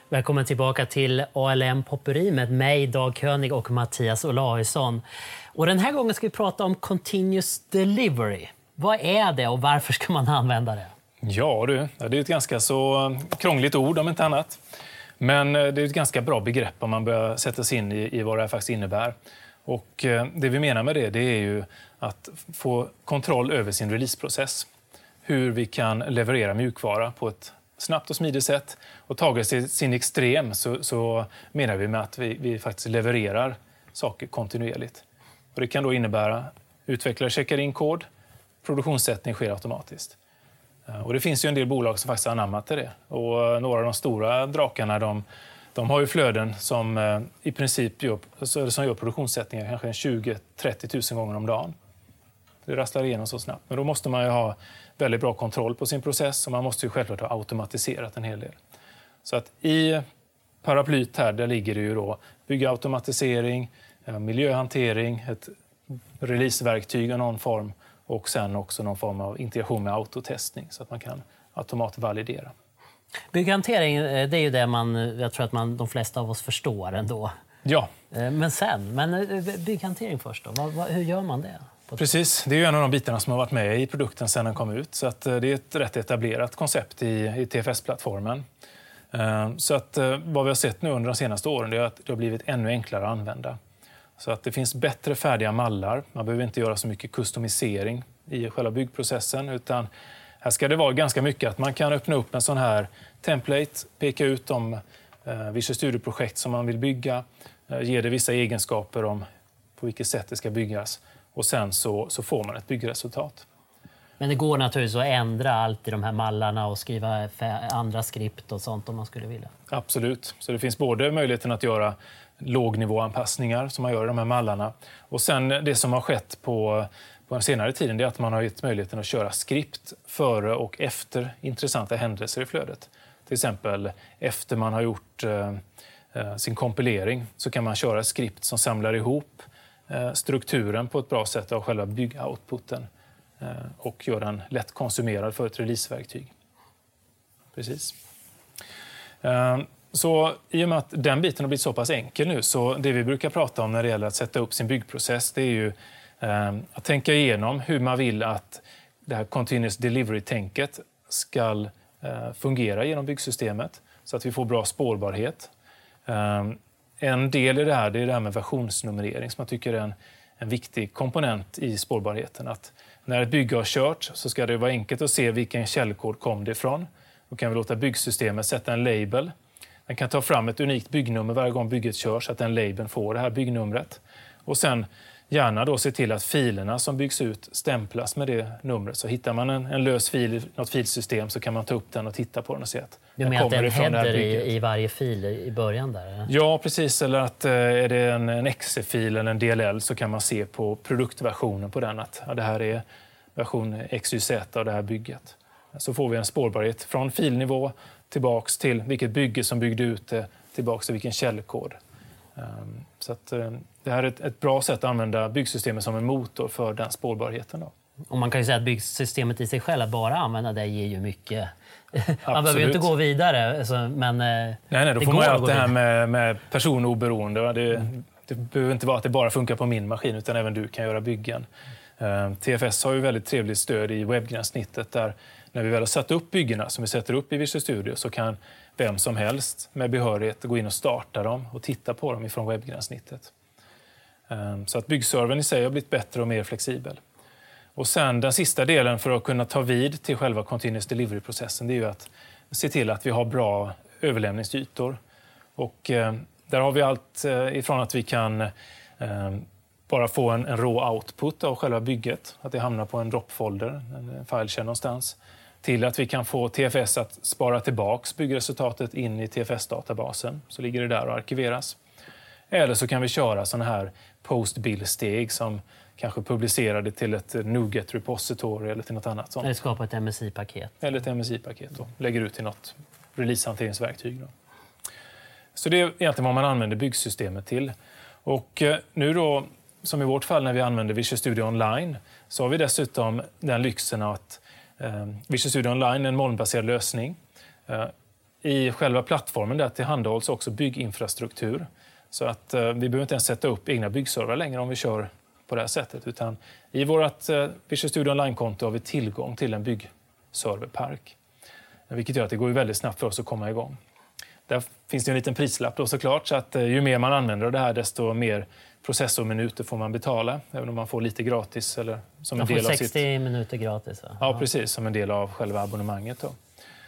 Välkommen tillbaka till ALM Popperi med mig, Dag König och Mattias Olausson. Och den här gången ska vi prata om Continuous Delivery. Vad är det och varför ska man använda det? Ja du, det är ett ganska så krångligt ord om inte annat. Men det är ett ganska bra begrepp om man börjar sätta sig in i vad det här faktiskt innebär. Och det vi menar med det är ju att få kontroll över sin releaseprocess. Hur vi kan leverera mjukvara på ett snabbt och smidigt sätt. Och taget till sin extrem så menar vi med att vi faktiskt levererar saker kontinuerligt. Och det kan då innebära utvecklare checkar in kod, produktionssättning sker automatiskt. Och det finns ju en del bolag som faktiskt har anammat det. Och några av de stora drakarna de har ju flöden som i princip gör produktionssättningar kanske 20-30 000 gånger om dagen. Det rasslar igenom så snabbt. Men då måste man ju ha väldigt bra kontroll på sin process och man måste ju självklart ha automatiserat en hel del. Så att i paraplyt här där ligger det ju då byggautomatisering, miljöhantering, ett releaseverktyg av någon form och sen också någon form av integration med autotestning så att man kan automatvalidera. Bygghantering, det är ju det jag tror att de flesta av oss förstår ändå. Ja. Men bygghantering först då, hur gör man det? Precis, det är ju en av de bitarna som har varit med i produkten sedan den kom ut. Så att det är ett rätt etablerat koncept i TFS-plattformen. Så att vad vi har sett nu under de senaste åren är att det har blivit ännu enklare att använda. Så att det finns bättre färdiga mallar. Man behöver inte göra så mycket customisering i själva byggprocessen. Utan här ska det vara ganska mycket att man kan öppna upp en sån här template, peka ut de Visual Studio-projekt som man vill bygga, ge det vissa egenskaper om på vilket sätt det ska byggas. Och sen så får man ett byggresultat. Men det går naturligtvis att ändra allt i de här mallarna och skriva andra skript och sånt om man skulle vilja. Absolut. Så det finns både möjligheten att göra lågnivåanpassningar som man gör i de här mallarna. Och sen det som har skett på den senare tiden det är att man har gett möjligheten att köra skript före och efter intressanta händelser i flödet. Till exempel efter man har gjort sin kompilering så kan man köra ett skript som samlar ihop strukturen på ett bra sätt av själva byggoutputen och gör den lätt konsumerad för ett releaseverktyg. Precis. Så i och med att den biten har blivit så pass enkel nu så det vi brukar prata om när det gäller att sätta upp sin byggprocess det är ju att tänka igenom hur man vill att det här continuous delivery-tänket ska fungera genom byggsystemet så att vi får bra spårbarhet. En del i det är det här med versionsnumrering som jag tycker är en viktig komponent i spårbarheten. Att när ett bygge har kört så ska det vara enkelt att se vilken källkod kom det ifrån. Då kan vi låta byggsystemet sätta en label. Den kan ta fram ett unikt byggnummer varje gång bygget körs så att den labeln får det här byggnumret. Och sen gärna då se till att filerna som byggs ut stämplas med det numret. Så hittar man en lös fil i något filsystem så kan man ta upp den och titta på den och se att du menar att det är en header i varje fil i början där? Eller? Ja, precis. Eller att är det en exe-fil eller en DLL så kan man se på produktversionen på den att det här är version XYZ av det här bygget. Så får vi en spårbarhet från filnivå tillbaks till vilket bygge som byggde ut det, tillbaks till vilken källkod. Så att det här är ett bra sätt att använda byggsystemet som en motor för den spårbarheten. Då. Och man kan ju säga att byggsystemet i sig själv, att bara använda det ger ju mycket. Man behöver ju inte gå vidare. Men nej, då får man ju allt det här med personoberoende. Det behöver inte vara att det bara funkar på min maskin utan även du kan göra byggen. TFS har ju väldigt trevligt stöd i webbgränssnittet där när vi väl har satt upp byggena som vi sätter upp i Visual Studio så kan vem som helst med behörighet gå in och starta dem och titta på dem ifrån webbgränssnittet. Så att byggservern i sig har blivit bättre och mer flexibel. Och sen den sista delen för att kunna ta vid till själva continuous delivery-processen det är ju att se till att vi har bra överlämningsytor. Och där har vi allt ifrån att vi kan bara få en raw output av själva bygget, att det hamnar på en drop-folder, en filekälla någonstans, till att vi kan få TFS att spara tillbaks byggresultatet in i TFS-databasen, så ligger det där och arkiveras. Eller så kan vi köra sådana här post-bill-steg som kanske publicerar det till ett NuGet repository eller till något annat sånt. Eller skapa ett MSI-paket. Eller ett MSI-paket och lägger ut till något releasehanteringsverktyg. Så det är egentligen vad man använder byggsystemet till. Och nu då, som i vårt fall när vi använder Visual Studio Online, så har vi dessutom den lyxen att Visual Studio Online är en molnbaserad lösning. i själva plattformen där tillhandahålls också bygginfrastruktur. Så att vi behöver inte ens sätta upp egna byggservrar längre om vi kör på det här sättet. Utan i vårt Visual Studio Online-konto har vi tillgång till en byggserverpark. Vilket gör att det går väldigt snabbt för oss att komma igång. Där finns det en liten prislapp då såklart. Så att ju mer man använder det här desto mer processorminuter får man betala. Även om man får lite gratis. Eller som en del av 60 minuter gratis. Va? Ja, precis. Som en del av själva abonnemanget. Då.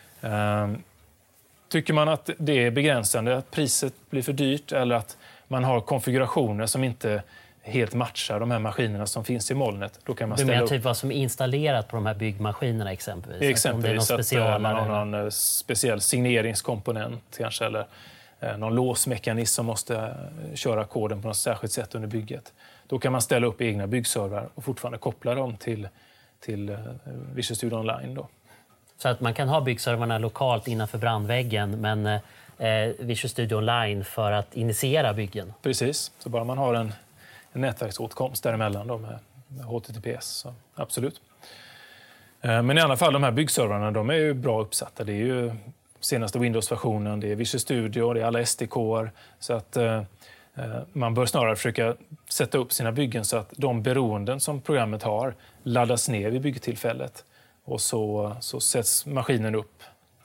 Tycker man att det är begränsande, att priset blir för dyrt eller att man har konfigurationer som inte helt matchar de här maskinerna som finns i molnet, då kan man ställa upp. Typ vad som är installerat på de här byggmaskinerna exempelvis? Exempelvis att man har någon speciell signeringskomponent kanske, eller någon låsmekanism som måste köra koden på något särskilt sätt under bygget. Då kan man ställa upp egna byggservrar och fortfarande koppla dem till Visual Studio Online. Då. Så att man kan ha byggservrarna lokalt innanför brandväggen, men Visual Studio Online för att initiera byggen? Precis, så bara man har en nätverksåtkomst däremellan då med HTTPS, så absolut. Men i alla fall, de här byggservrarna, de är ju bra uppsatta. Det är ju senaste Windows-versionen, det är Visual Studio, det är alla SDK-er. Så att man bör snarare försöka sätta upp sina byggen så att de beroenden som programmet har laddas ner vid byggtillfället. Och så sätts maskinen upp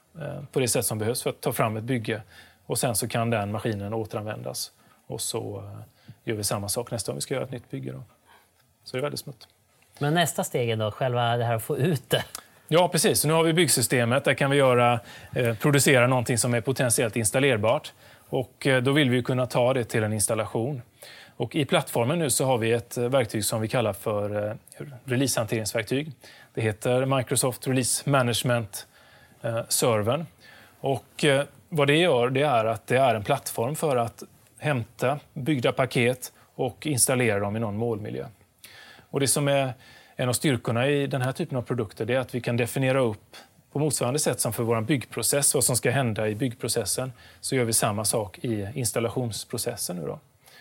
på det sätt som behövs för att ta fram ett bygge. Och sen så kan den maskinen återanvändas. Och så gör vi samma sak nästa gång vi ska göra ett nytt bygge. Då. Så det är väldigt smutt. Men nästa steg då, själva det här att få ut det? Ja, precis. Så nu har vi byggsystemet. Där kan vi producera någonting som är potentiellt installerbart. Och då vill vi kunna ta det till en installation. Och i plattformen nu så har vi ett verktyg som vi kallar för releasehanteringsverktyg. Det heter Microsoft Release Management servern. Och vad det gör, det är att det är en plattform för att hämta byggda paket och installera dem i någon målmiljö. Och det som är en av styrkorna i den här typen av produkter, det är att vi kan definiera upp på motsvarande sätt som för vår byggprocess, vad som ska hända i byggprocessen, så gör vi samma sak i installationsprocessen nu då.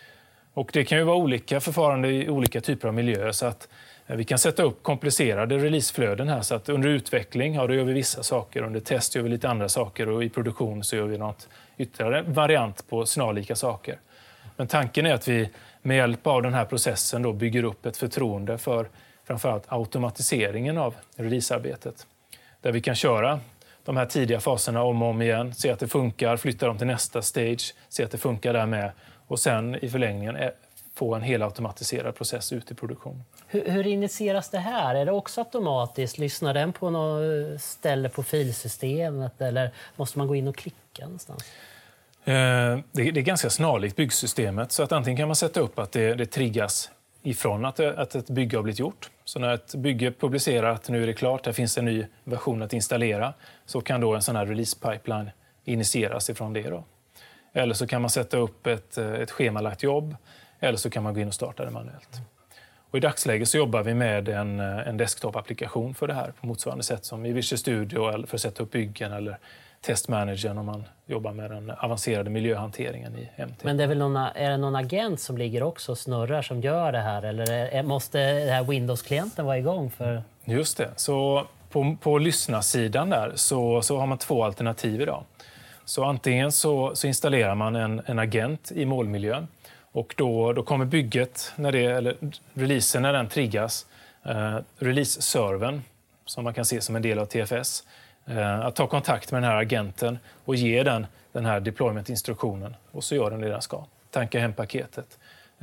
Och det kan ju vara olika förfarande i olika typer av miljöer, så att vi kan sätta upp komplicerade releaseflöden här, så att under utveckling, ja, då gör vi vissa saker, under test gör vi lite andra saker och i produktion så gör vi något ytterligare variant på snarlika saker. Men tanken är att vi med hjälp av den här processen då bygger upp ett förtroende för framförallt automatiseringen av releasearbetet. Där vi kan köra de här tidiga faserna om och om igen, se att det funkar, flytta dem till nästa stage, se att det funkar där med och sen i förlängningen få en helautomatiserad process ut i produktion. Hur initieras det här? Är det också automatiskt? Lyssnar den på något ställe på filsystemet eller måste man gå in och klicka någonstans? Det är ganska snarlikt byggsystemet, så att antingen kan man sätta upp att det triggas ifrån att ett bygge har blivit gjort. Så när ett bygge publicerar att nu är det klart, det finns en ny version att installera, så kan då en sån här release pipeline initieras ifrån det då. Eller så kan man sätta upp ett schemalagt jobb, eller så kan man gå in och starta det manuellt. Och i dagsläget så jobbar vi med en desktop-applikation för det här på motsvarande sätt som i Visual Studio eller för att sätta upp byggen eller testmanagern om man jobbar med den avancerade miljöhanteringen i MT. Men det är det någon agent som ligger också och snurrar som gör det här? Eller måste det här Windows-klienten vara igång? För... Just det. Så på lyssnarsidan där så har man två alternativ idag. Så antingen så installerar man en agent i målmiljön. Och då kommer bygget, eller releasen när den triggas, release-servern, som man kan se som en del av TFS, att ta kontakt med den här agenten och ge den här deployment-instruktionen. Och så gör den det den ska. Tanka hem paketet,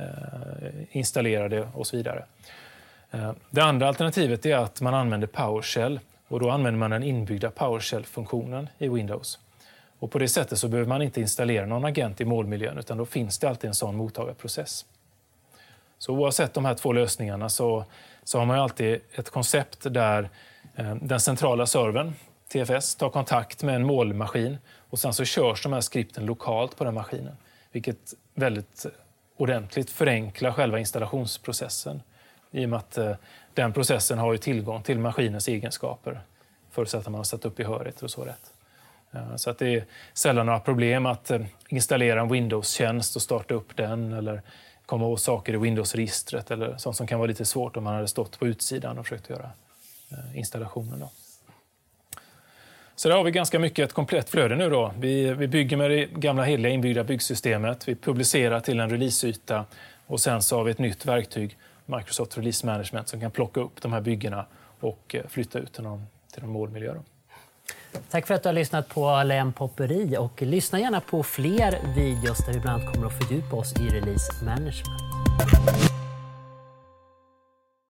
installera det och så vidare. Det andra alternativet är att man använder PowerShell. Och då använder man den inbyggda PowerShell-funktionen i Windows. Och på det sättet så behöver man inte installera någon agent i målmiljön, utan då finns det alltid en sån mottagarprocess. Så oavsett de här två lösningarna så har man ju alltid ett koncept där den centrala servern, TFS, tar kontakt med en målmaskin och sen så körs de här skripten lokalt på den maskinen. Vilket väldigt ordentligt förenklar själva installationsprocessen. I och med att den processen har ju tillgång till maskinens egenskaper, förutsatt att man har satt upp behörigheter och så rätt. Så att det är sällan några problem att installera en Windows-tjänst och starta upp den eller komma åt saker i Windows-registret eller sånt som kan vara lite svårt om man hade stått på utsidan och försökt göra installationen. Då. Så där har vi ganska mycket ett komplett flöde nu då. Vi bygger med det gamla heliga inbyggda byggsystemet. Vi publicerar till en releaseyta och sen så har vi ett nytt verktyg, Microsoft Release Management, som kan plocka upp de här byggena och flytta ut till någon målmiljö. Tack för att du har lyssnat på ALM Popperi och lyssna gärna på fler videos där vi bland annat kommer att fördjupa oss i release management.